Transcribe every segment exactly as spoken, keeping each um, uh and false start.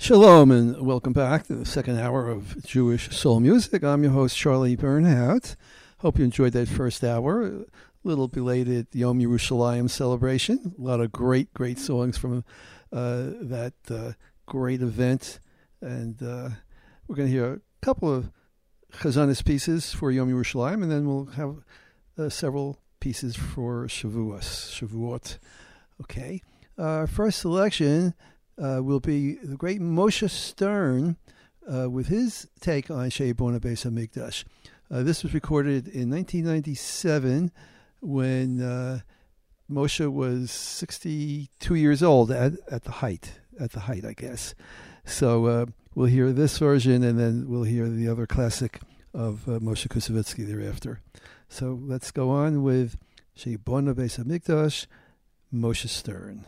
Shalom and welcome back to the second hour of Jewish Soul Music. I'm your host, Charlie Bernhout. Hope you enjoyed that first hour. A little belated Yom Yerushalayim celebration. A lot of great, great songs from uh, that uh, great event. And uh, we're going to hear a couple of Chazanis pieces for Yom Yerushalayim, and then we'll have uh, several pieces for Shavuos, Shavuot. Okay. Our first selection Uh, will be the great Moshe Stern uh, with his take on Shei Bona Beis HaMikdash. Uh, this was recorded in nineteen ninety-seven when uh, Moshe was sixty-two years old at, at the height, at the height, I guess. So uh, we'll hear this version, and then we'll hear the other classic of uh, Moshe Kusevitsky thereafter. So let's go on with Shei Bona Beis HaMikdash, Moshe Stern.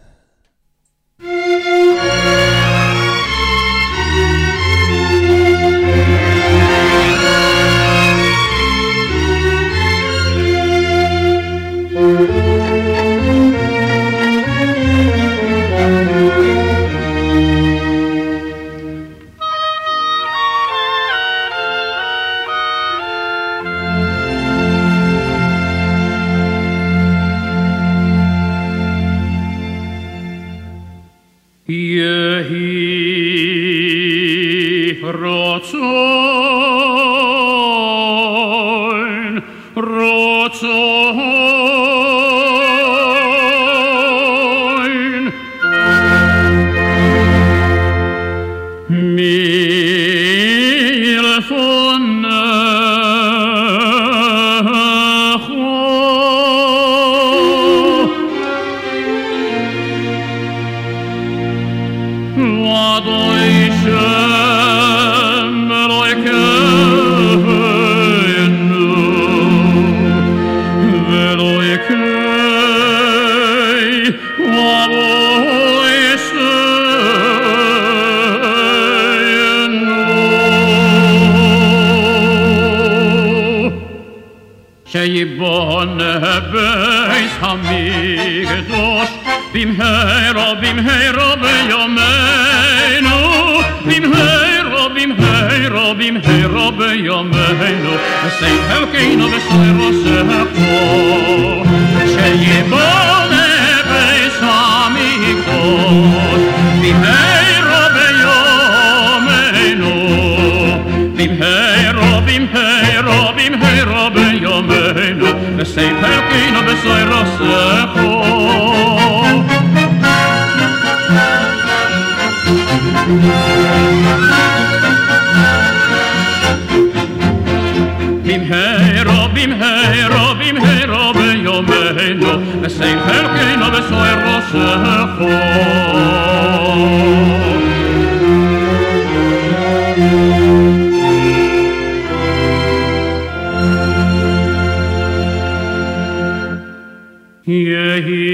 Yehi rotzoin, rotzoin, milfonecho, Adoi Shem Elokeinu Veloikei Adoi Sheinu Sheibone Beis HaMikdash Bimheira, bimheira, beyameinu Bimheira, bimheira, bimheira, beyameinu V'sein helkeinu v'soiro secho Sheyibone beis hamikdash Bimheira, beyameinu Bimheira, bimheira, bimheira, beyameinu V'sein helkeinu v'soiro secho Bimheiro, bimheiro, bimheiro, beyomeinu V'sein helkeinu v'soiro secho Yehi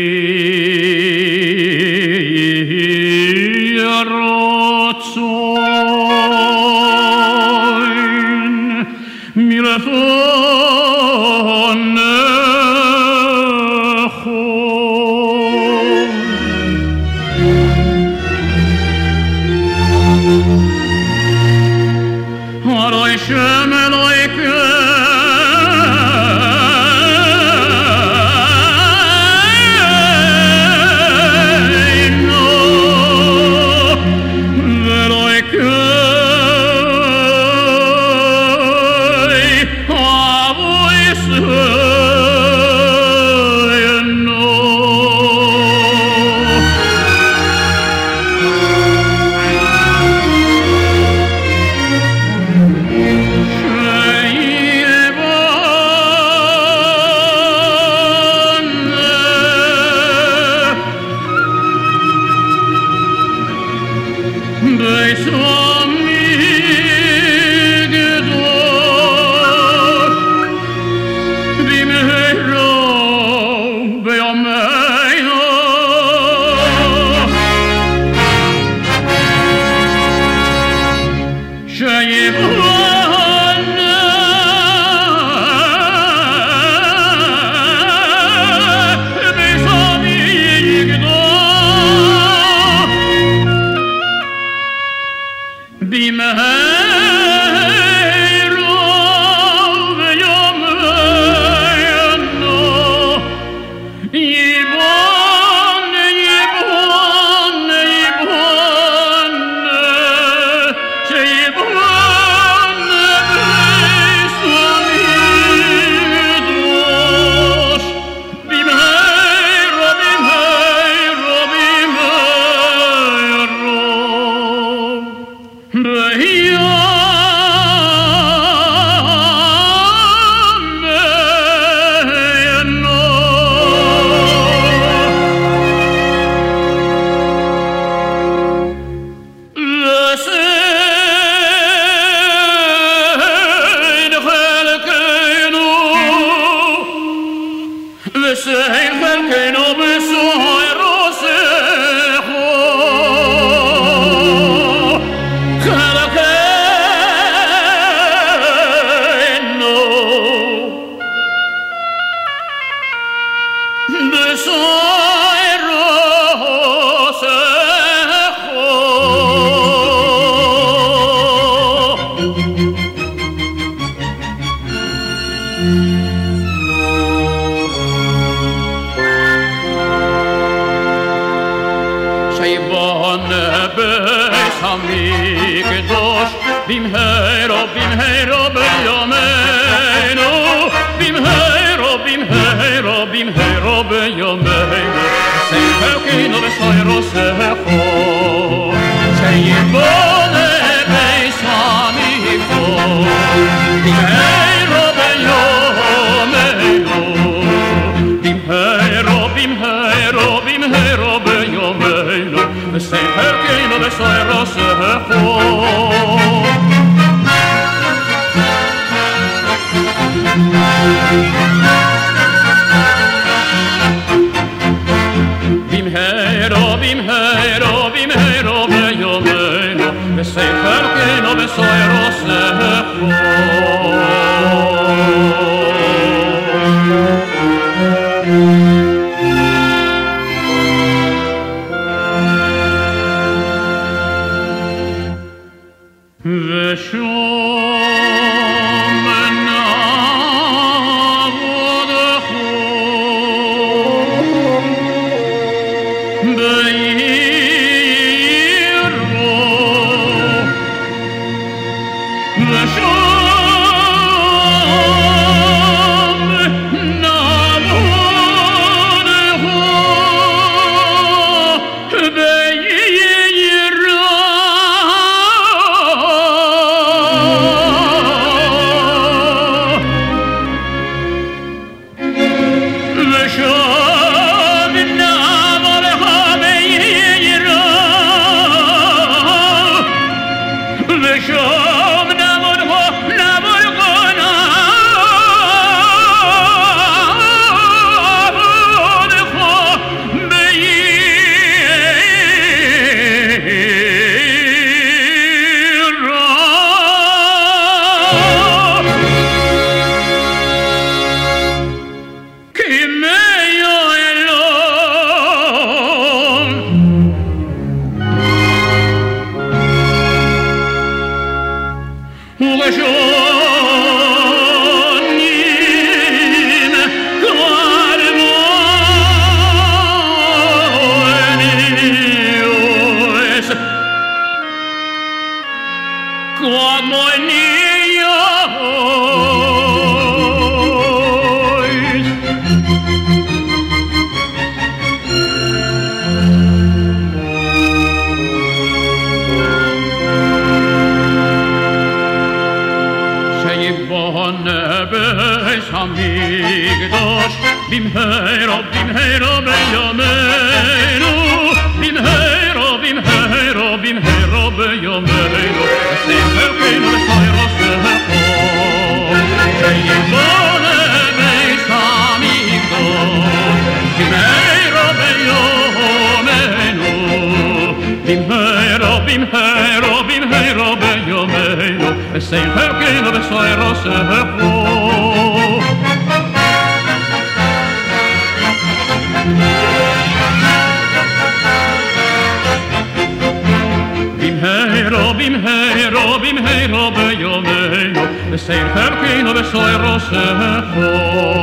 rotzoin, milfonecho, Adoi Shem Elokeinu Shem Bim hey, במהירו ביומנו, וסייר חלקנו וסוער ראשנו.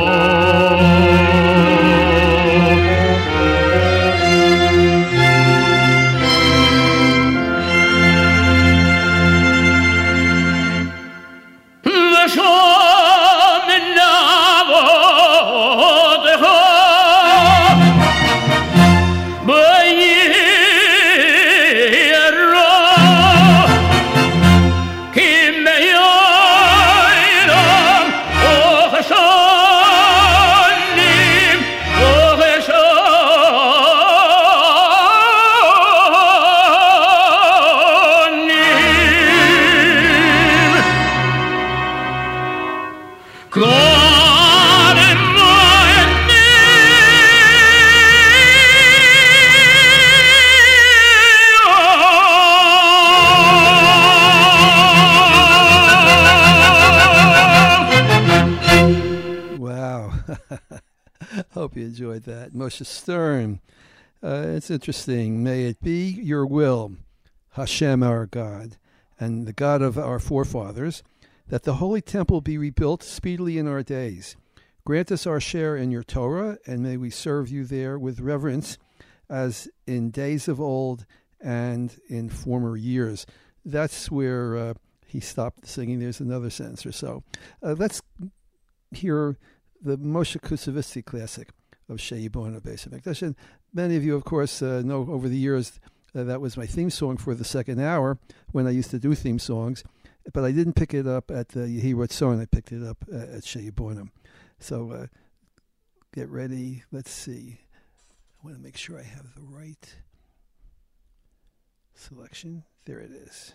Hope you enjoyed that. Moshe Stern. Uh, it's interesting. May it be your will, Hashem our God, and the God of our forefathers, that the holy temple be rebuilt speedily in our days. Grant us our share in your Torah, and may we serve you there with reverence, as in days of old and in former years. That's where uh, he stopped singing. There's another sentence or so. Uh, let's hear the Moshe Kusavitsky classic of Sheyibona Beis HaMikdash. And many of you, of course, uh, know over the years uh, that was my theme song for the second hour when I used to do theme songs. But I didn't pick it up at the Yehi Ratzon. I picked it up uh, at Sheyibona. So uh, get ready. Let's see. I want to make sure I have the right selection. There it is.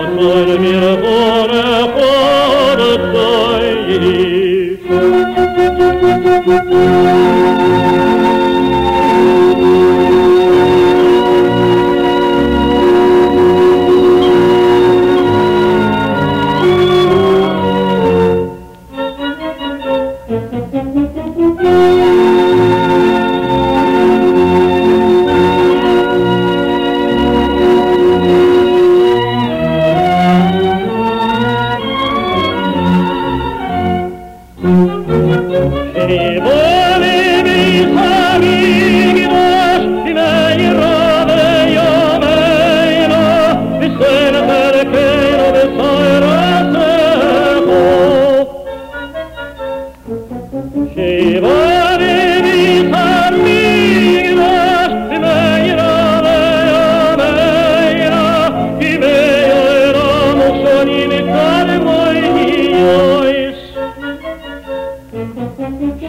Mir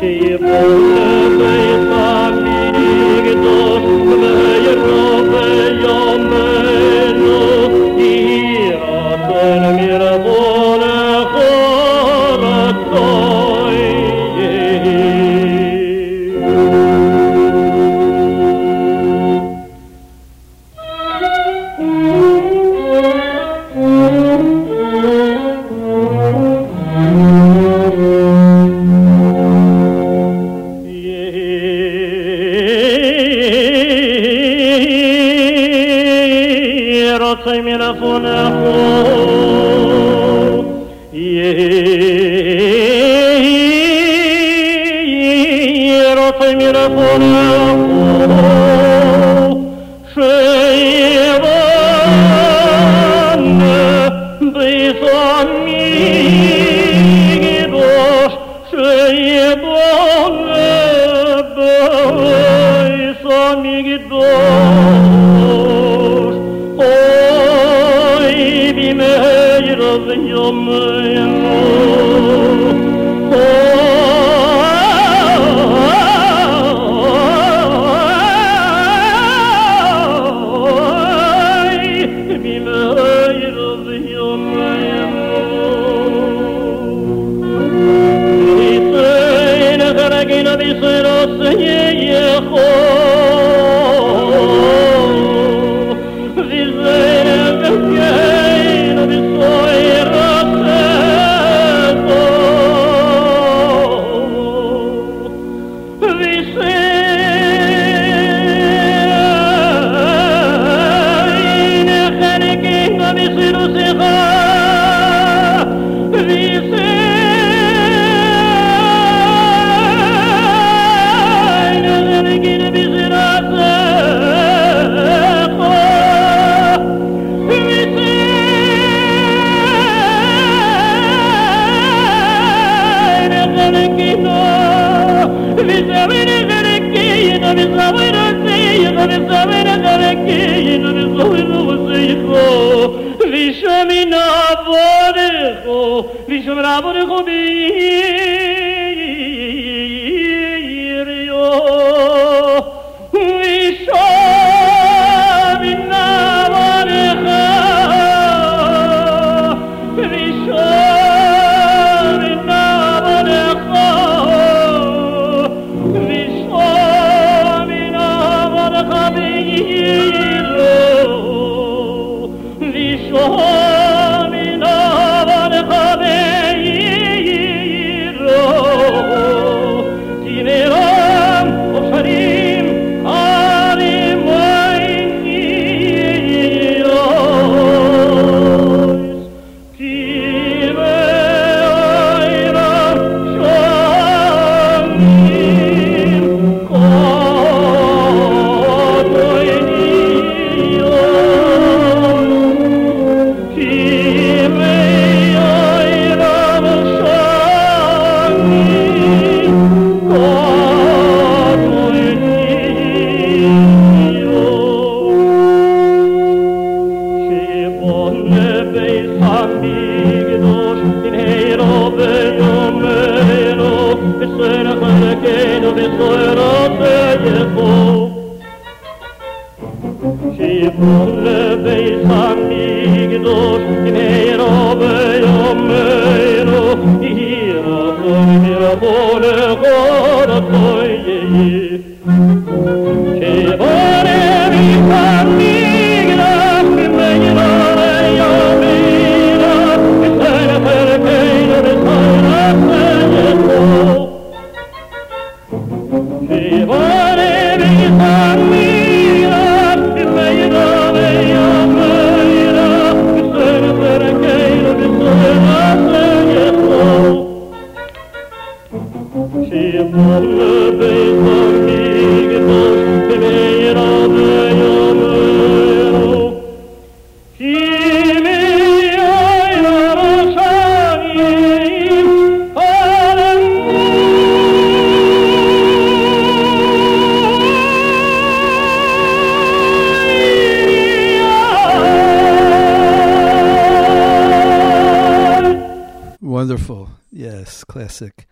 Wonderful. Yes, classic.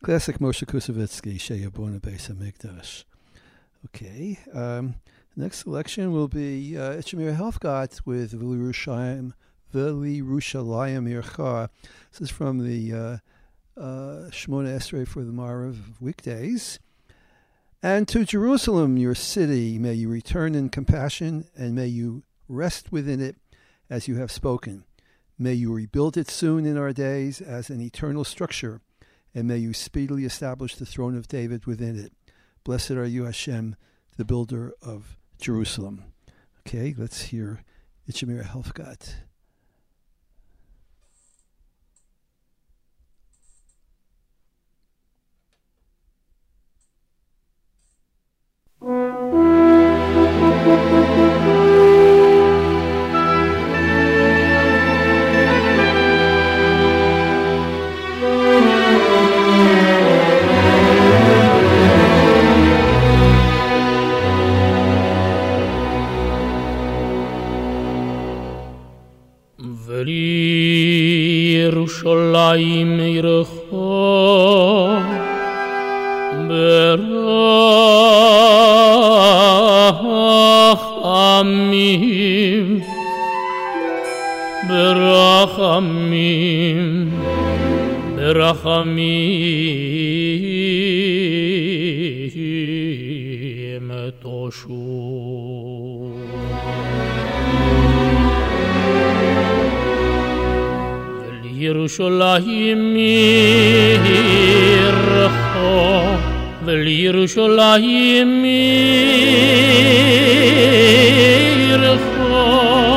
Classic Moshe Kusevitsky, Sheyabona Beis HaMikdash. Okay, um, next selection will be uh, Echemir Helfgott with V'Lirushalayim V'Lirushalayim Ircha. This is from the uh, uh, Shmona Esrei for the Marav weekdays. And to Jerusalem, your city, may you return in compassion, and may you rest within it as you have spoken. May you rebuild it soon in our days as an eternal structure, and may you speedily establish the throne of David within it. Blessed are you, Hashem, the builder of Jerusalem. Okay, let's hear Echemir Helfgott. Yerushalayim Yircho Berachamim Berachamim Berachamim Toshu Yerushalayim Yircho V'Yerushalayim Yircho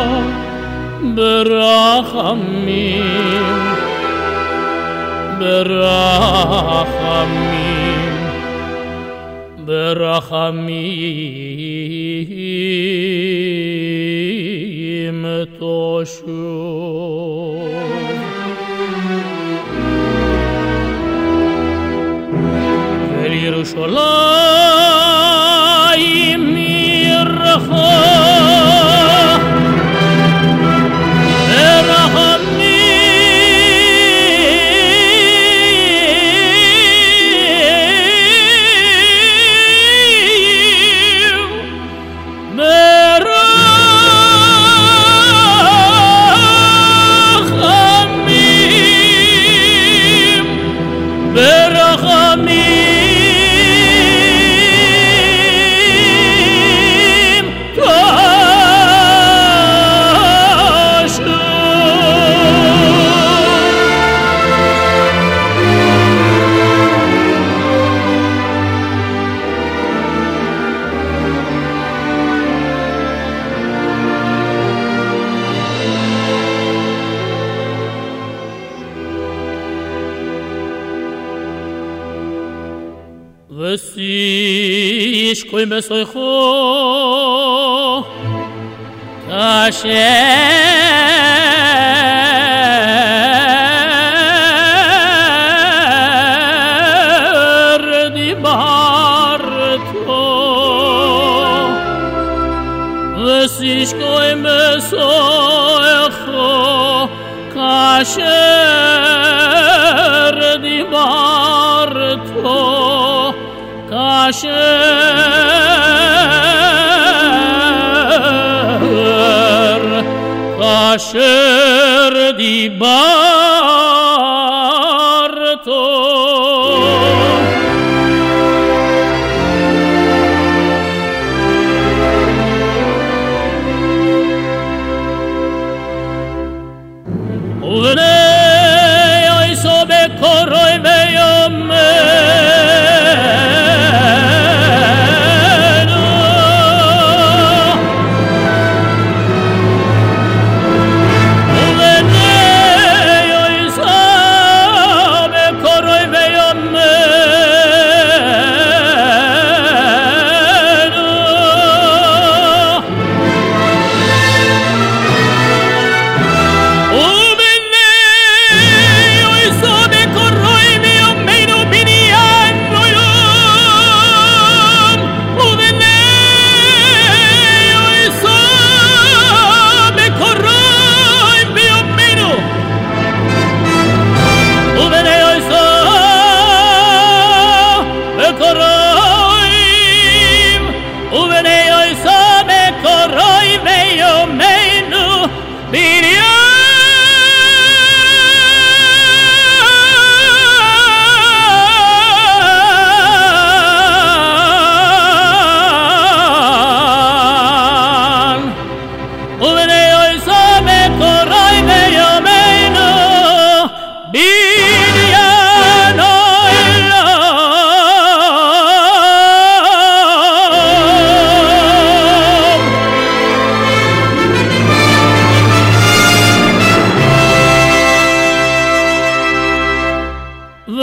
Berachamim Berachamim Berachamim Toshu Yerushalayim Yircho V'sish koi mesoicho kasher dibarto V'sish koi mesoicho kasher dibarto Kasher, kasher dibarto Uvenei oiso bekoroi Corro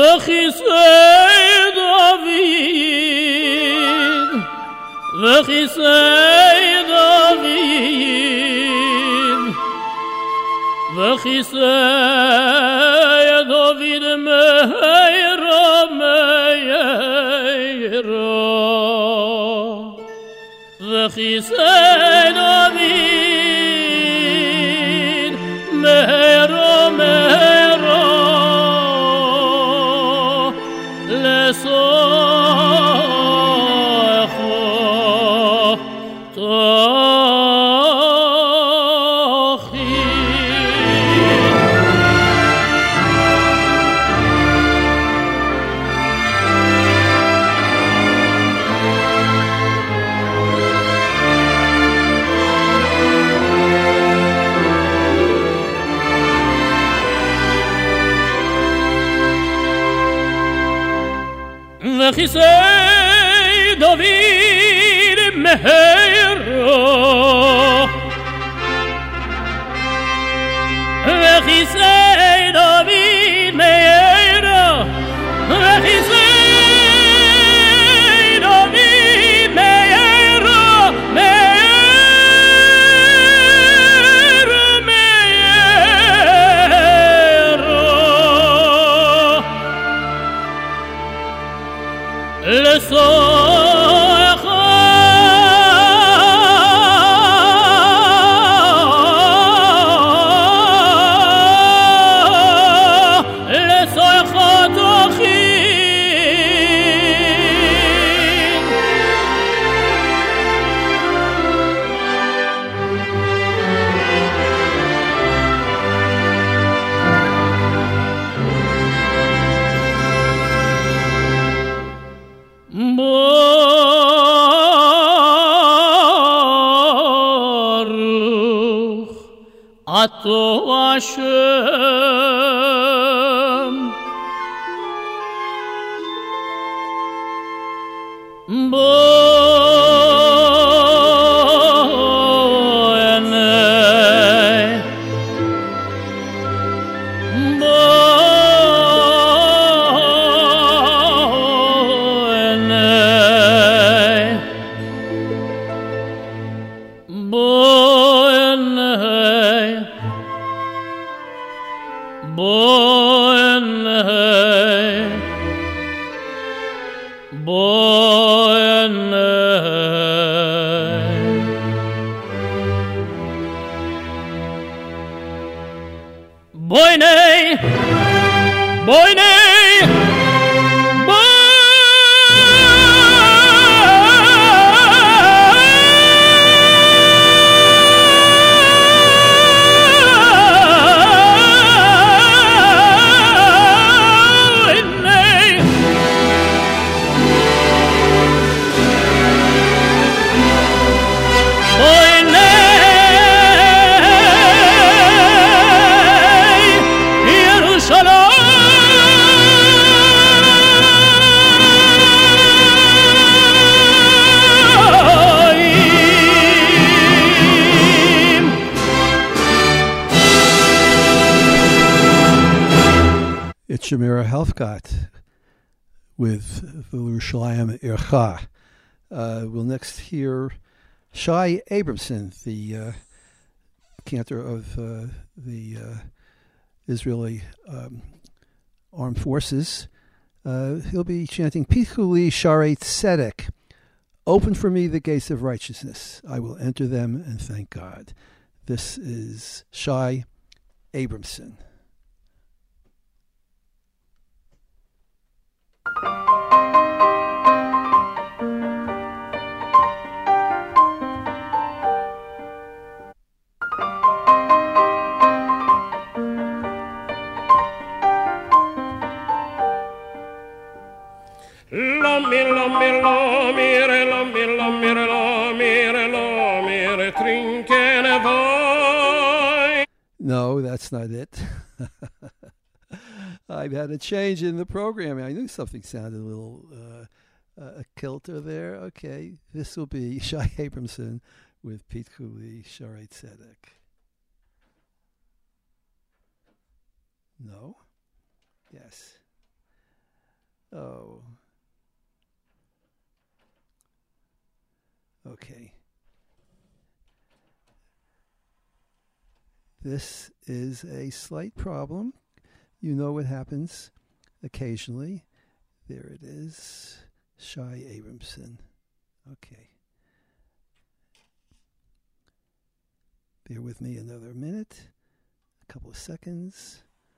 וכיסא דוד, וכיסא דוד, וכיסא דוד מהירו מהירו, וכיסא דוד מהירו מהירו לסוחו תוכי. וכיסא דוד מהירו, וכיסא דוד מהירו, וכיסא דוד מהירו, מהירו, מהירו לסוחו לסוחו תוכי. ברוך אתה השם, בואי Boyne, boyne, It's Shemira Helfgott with Yerushalayim Ircha. Uh, we'll next hear Shai Abramson, the uh, cantor of uh, the uh, Israeli um, Armed Forces. Uh, he'll be chanting Pichuli Sharei Tzedek. Open for me the gates of righteousness. I will enter them and thank God. This is Shai Abramson. Lommi, lommi, lommire, lommi, lommire, lommire, lommire, trinkene voi. No, that's not it. I've had a change in the programming. I knew something sounded a little uh, uh, a kilter there. Okay, this will be Shai Abramson with Pete Cooley, Sharei Tzedek. No? Yes. This is a slight problem. You know what happens occasionally. There it is. Shai Abramson. Okay. Bear with me another minute, a couple of seconds.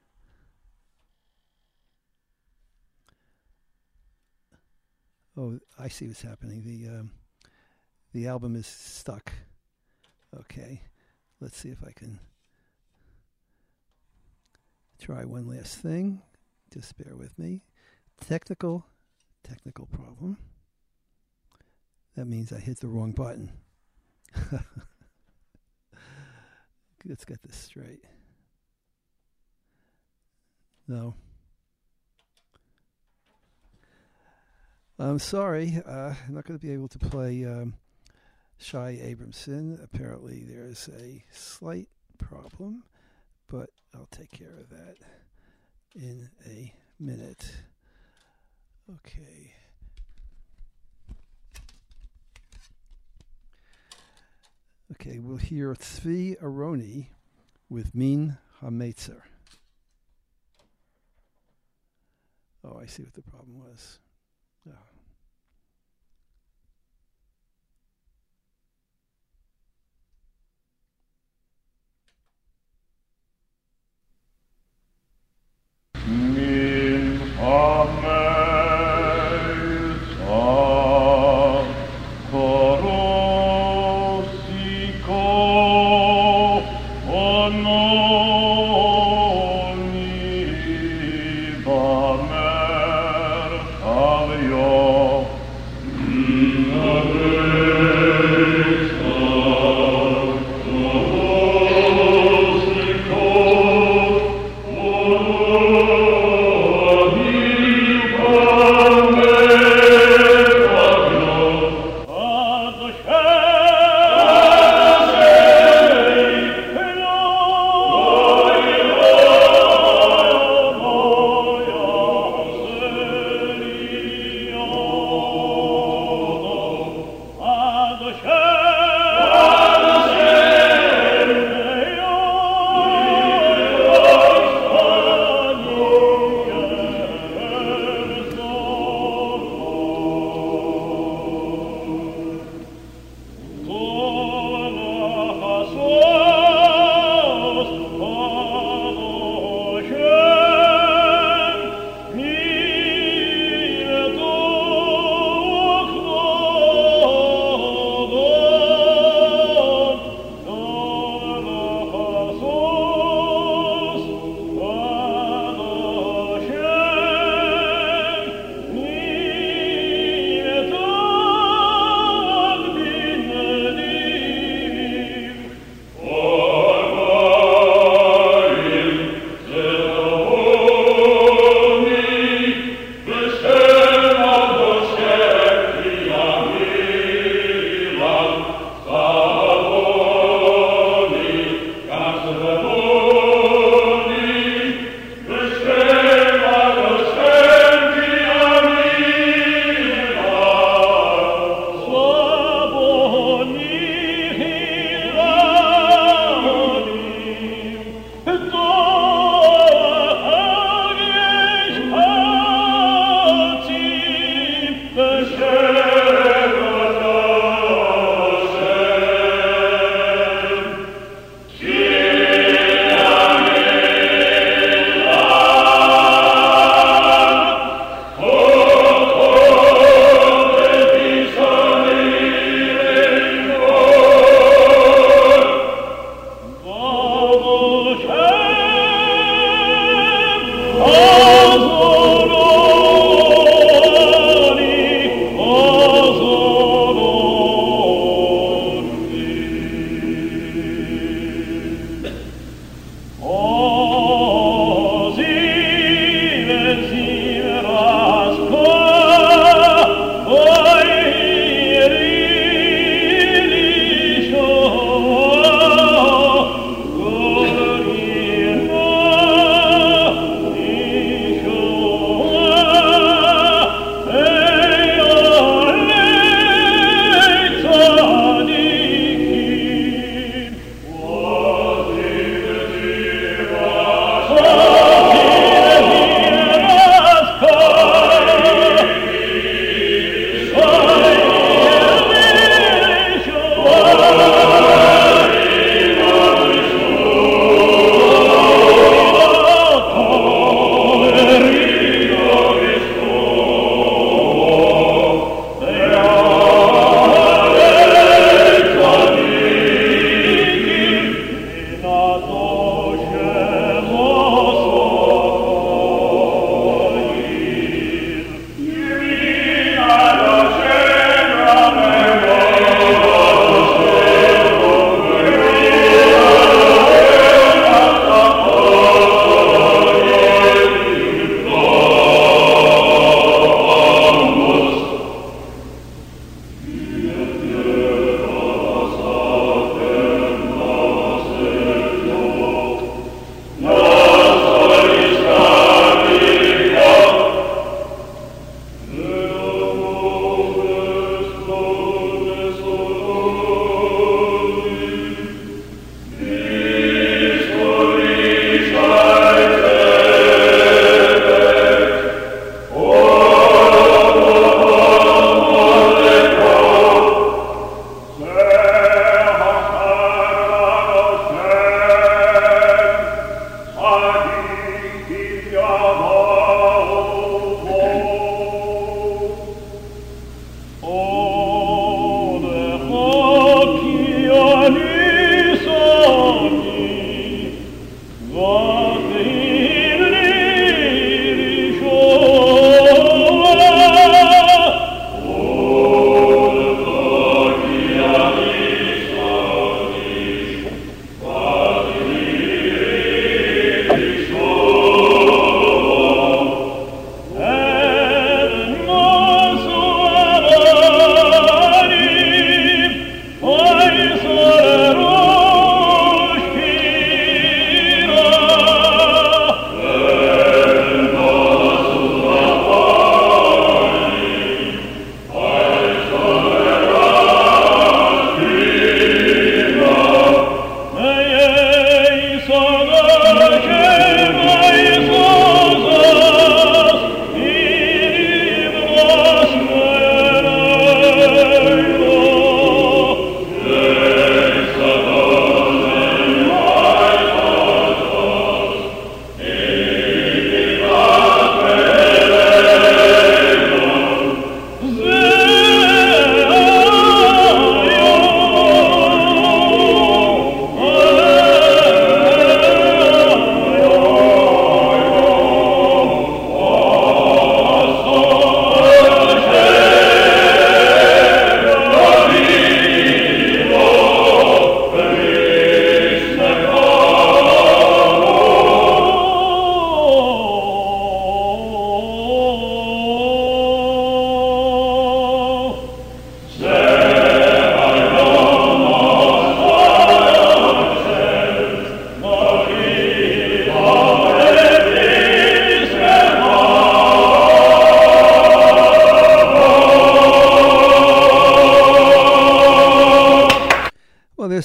Oh, I see what's happening. The um, the album is stuck. Okay, let's see if I can try one last thing. Just bear with me. Technical, technical problem. That means I hit the wrong button. Let's get this straight. No. I'm sorry. Uh, I'm not going to be able to play um, Shai Abramson. Apparently there's a slight problem, but I'll take care of that in a minute. Okay. Okay, we'll hear Tzvi Aroni with Min HaMetzer. Oh, I see what the problem was. Oh. Min HaMetzer Oh,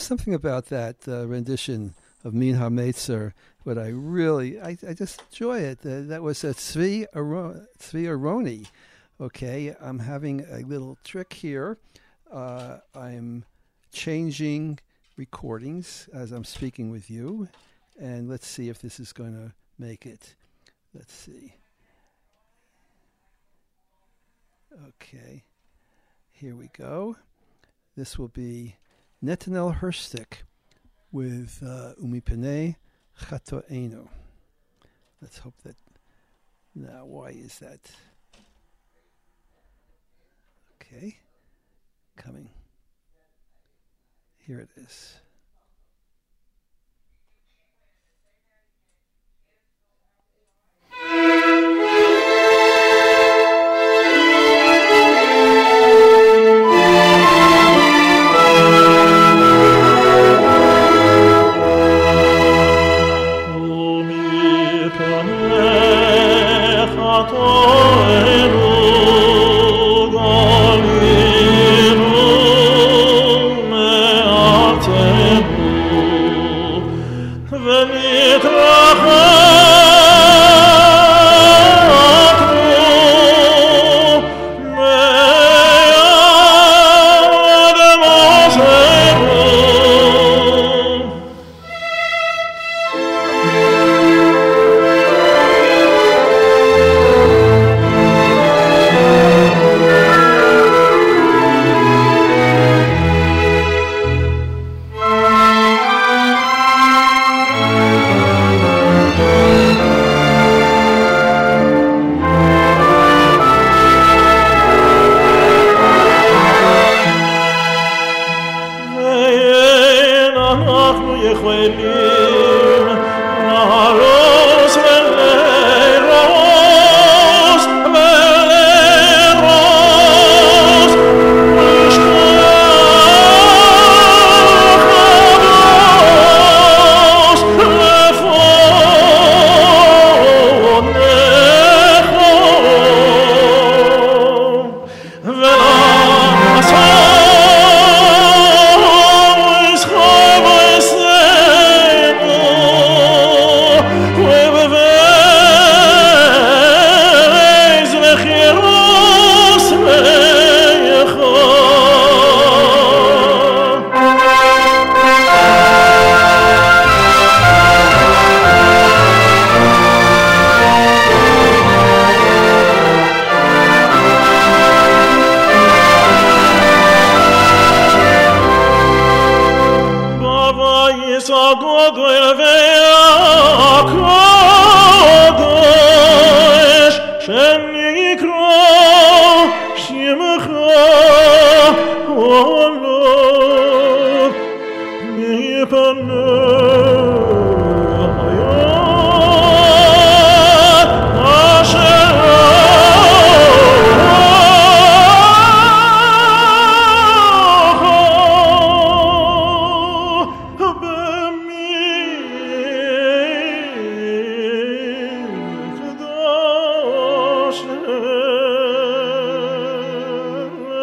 there's something about that uh, rendition of Min HaMetzer, but I really, I, I just enjoy it. Uh, that was a Tzvi, Aro- Tzvi Aroni. Okay, I'm having a little trick here. Uh, I'm changing recordings as I'm speaking with you, and let's see if this is going to make it. Let's see. Okay, here we go. This will be Netanel Herstick with uh, Umipenei Chatoenu. Let's hope that. Now, why is that? Okay, coming. Here it is.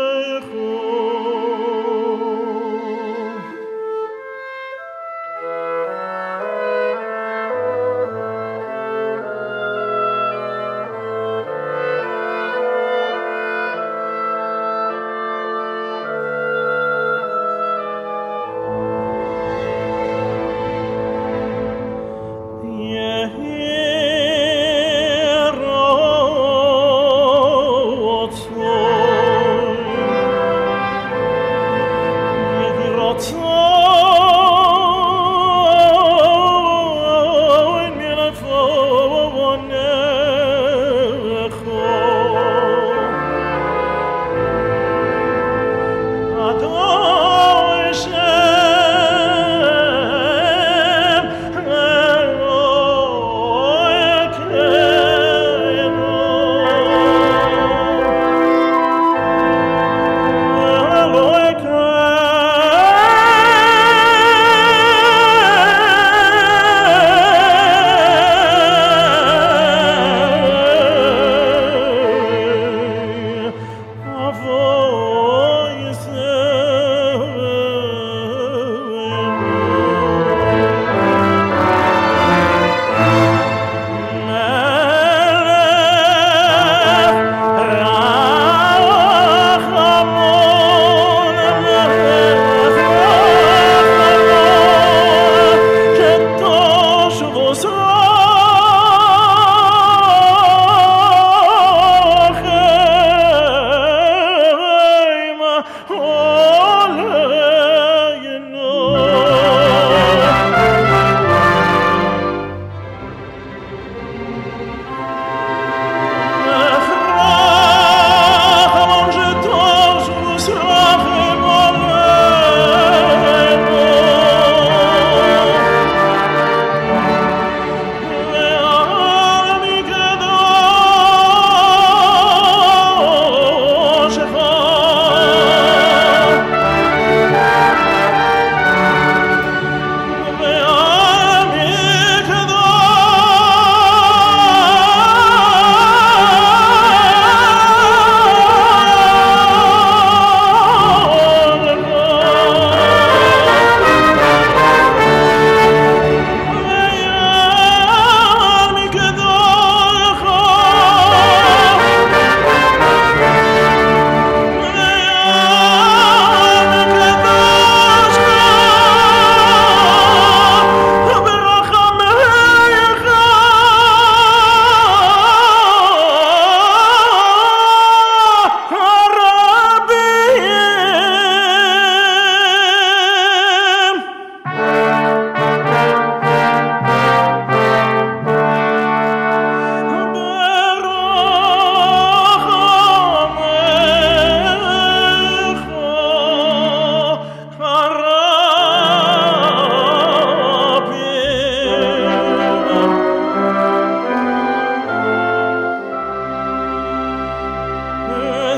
Thank you.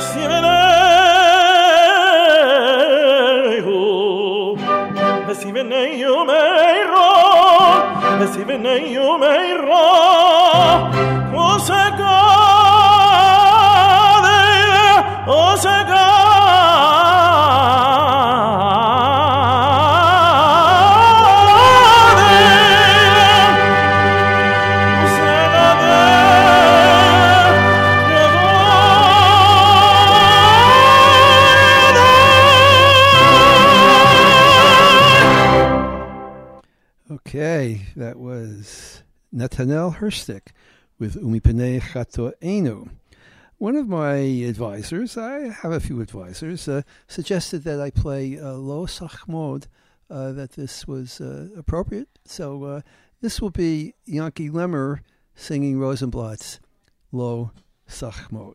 Okay, that was Nathaniel Herstick with Umi Penei Chatoenu. One of my advisors, I have a few advisors, uh, suggested that I play uh, Lo Sachmod, uh, that this was uh, appropriate. So uh, this will be Yankee Lemmer singing Rosenblatt's Lo Sachmod.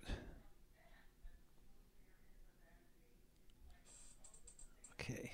Okay.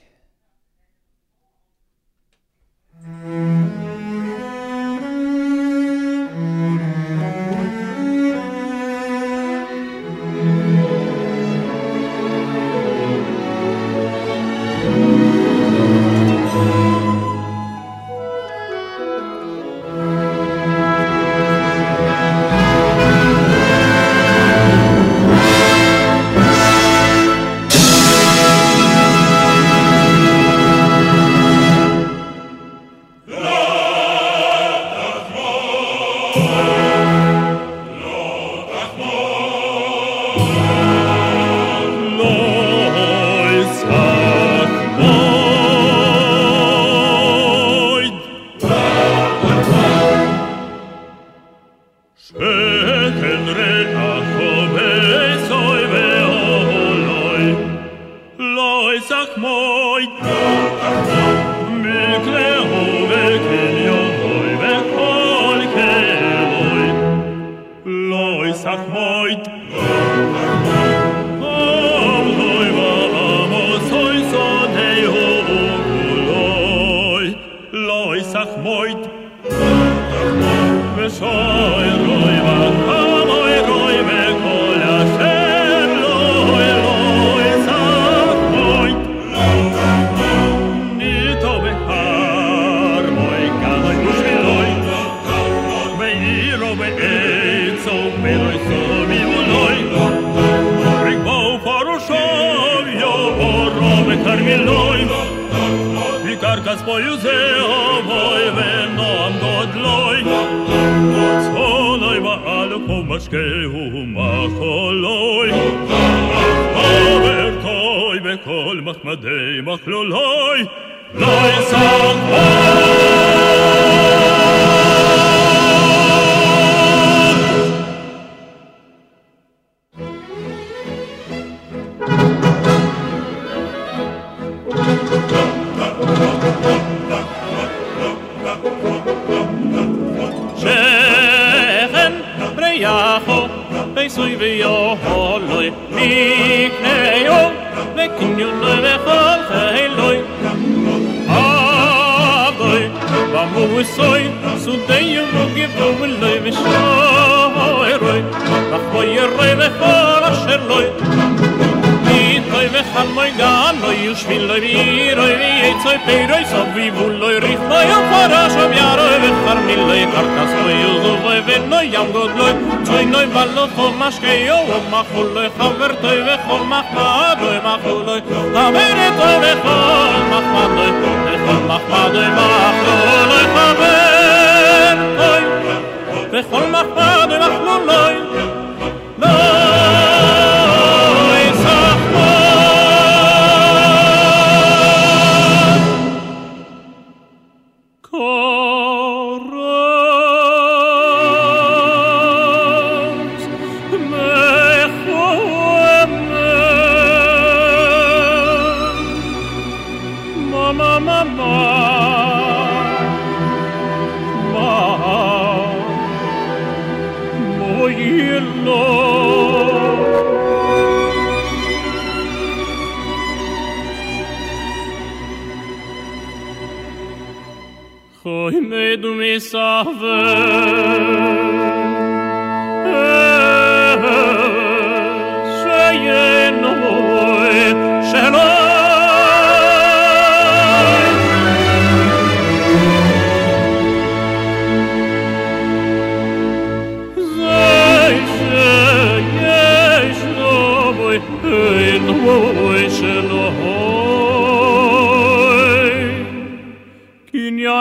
Say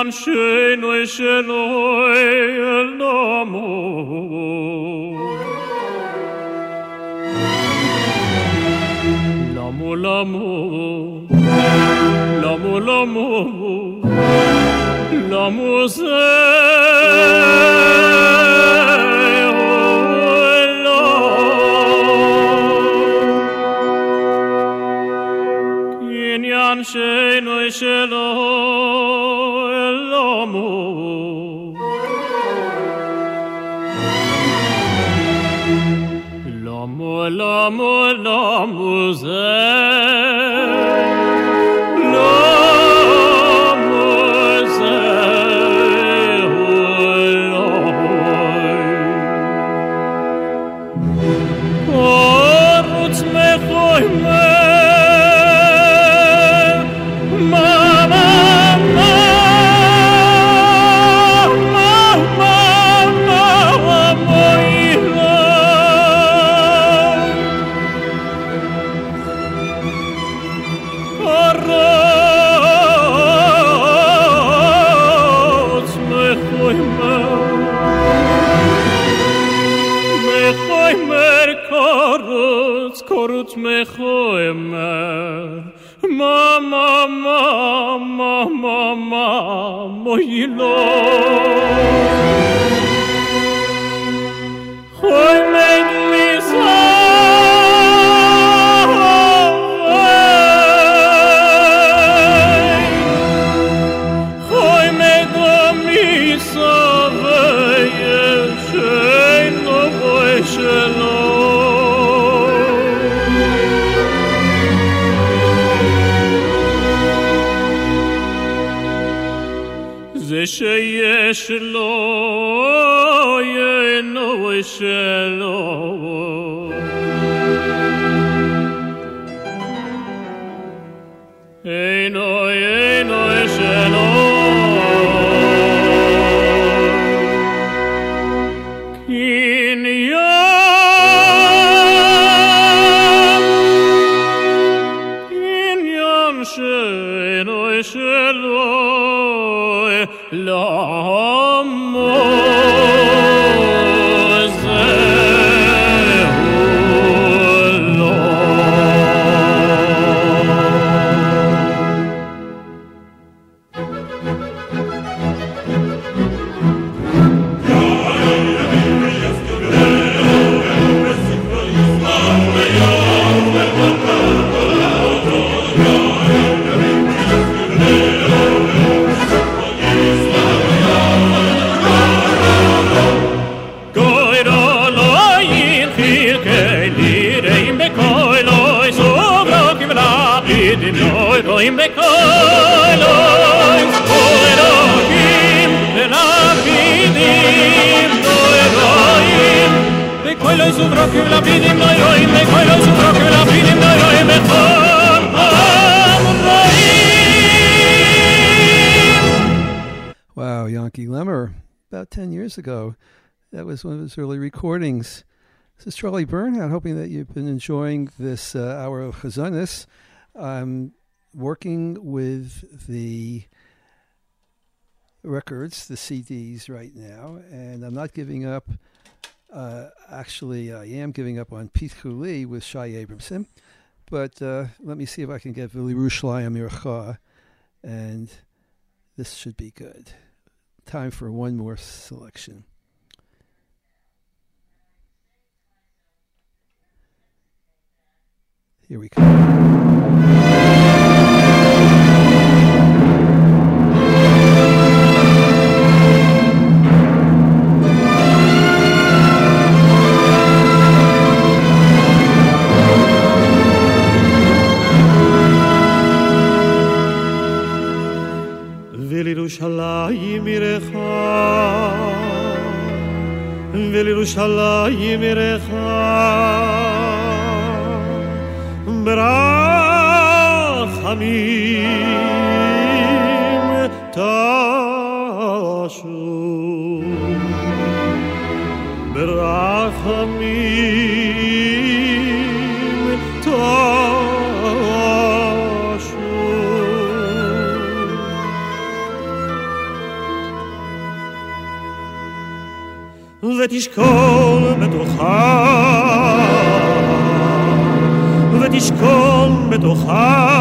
שינוי שלוי אלמו למו למו למו למו למו זה קניין שינוי שלוי אלמו למו למו למו זה korut mechoemer ma ma ma ma ma ma moilo khoy meg lisa khoy meg misa ve shein no boishelo שיש לו אינו שלו אינו אינו שלו קניין קניין שאינו שלו l'amo רואים בכל אויס אלוהים ולפידים לא רואים בכל אויס וברוכים ולפידים לא רואים בכל אויס וברוכים ולפידים לא רואים בכל העם רואים. Wow, Yankee Lemmer, about ten years ago. That was one of his early recordings. This is Charlie Bernhardt, hoping that you've been enjoying this uh, hour of Chazanis. I'm working with the records, the C Ds right now, and I'm not giving up. Uh, actually, I am giving up on Pete Cooley with Shai Abramson, but uh, let me see if I can get Vili Yerushalayim Ircha, and this should be good. Time for one more selection. Here we go. ולירושלים עירך ולירושלים עירך ברחמים תשוב ברחמים תשוב ותשכון בתוכה, ותשכון בתוכה,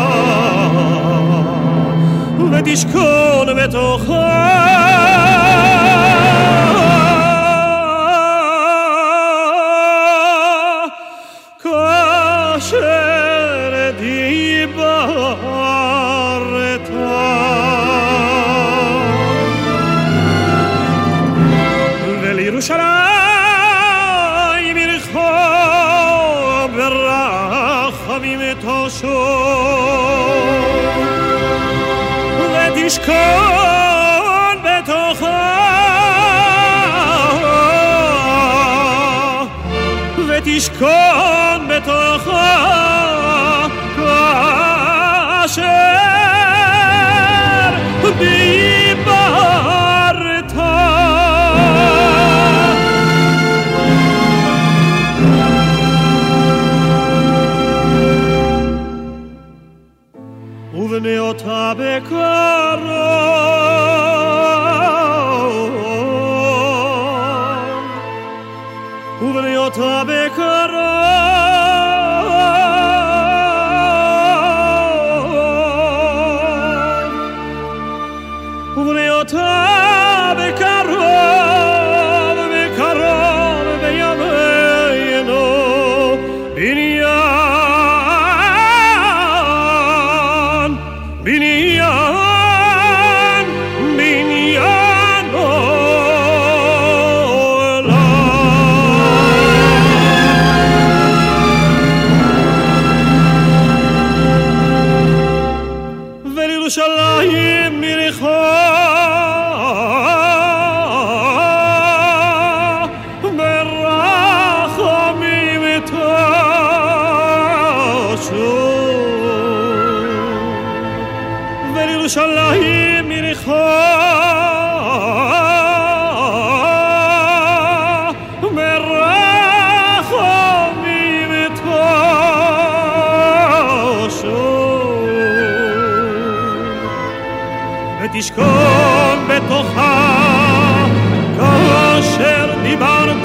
ותשכון בתוכה. כאשר דיברת ולירושלים עירך ברחמים תשוב ותשכון בתוכה, ותשכון בתוכה כאשר דיברת. ובני אותה בקרוב, ובני אותה בקרוב, ובני אותה בקרוב, בקרוב בימינו בניין, בניין, בניין עולם. ולירושלים יריחו ברחמים תשוב, ולירושלים יריחו ברחמים תשוב, ותשכון בתוכה כאשר דיברת,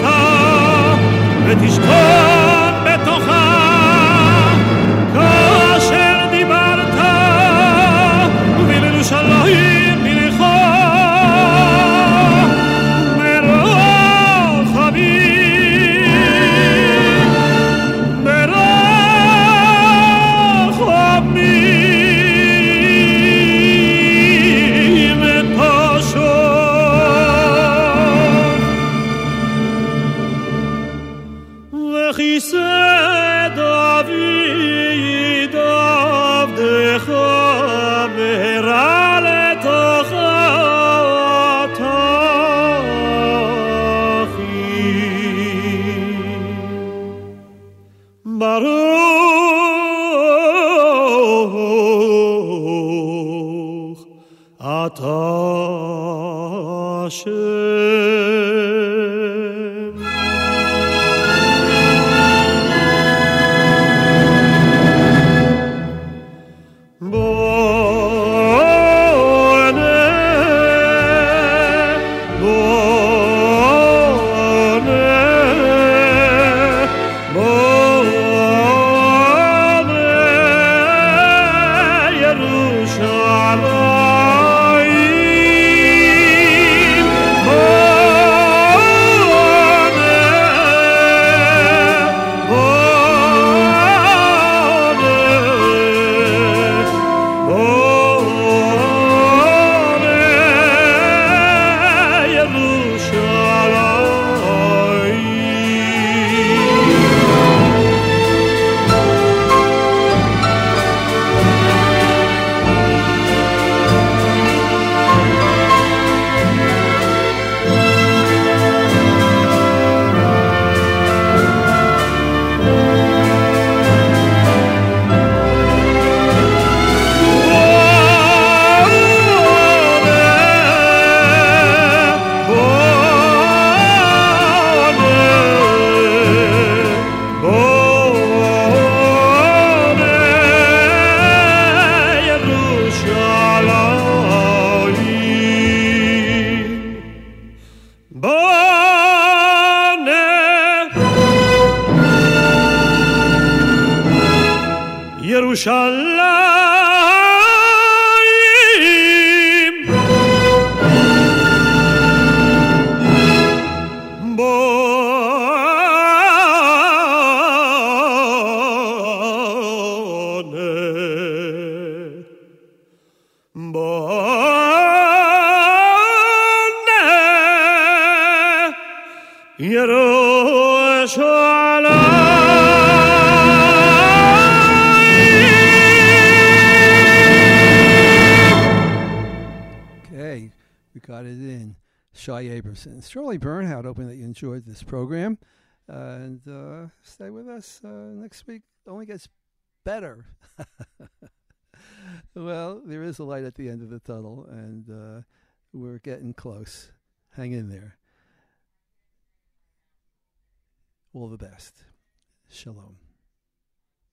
ותשכון בתוכה כאשר דיברת, ולירושלים יריחו ברחמים, ברחמים תשוב, וכיסא דוד עבדך מהרה לתוכה תכין. ברוך אתה השם. בונה, בונה, בונה ירושלים, בונה Yerushalayim Bone Bone Okay, we got it in. Shai Abrahamson. It's Charlie Bernhardt, hoping that you enjoyed this program. Uh, and uh, stay with us uh, next week. It only gets better. Well, there is a light at the end of the tunnel, and uh, we're getting close. Hang in there. All the best. Shalom.